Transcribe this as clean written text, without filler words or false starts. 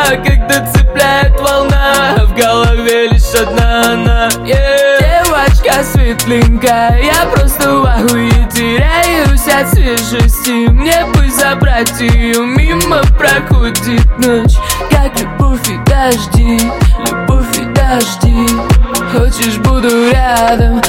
когда цепляет волна, а в голове лишь одна она, Девочка светленькая, я просто в ахуе, теряюсь от свежести. Мне бы забрать ее, мимо проходит ночь, как любовь и дожди, любовь и дожди. Хочешь, буду рядом,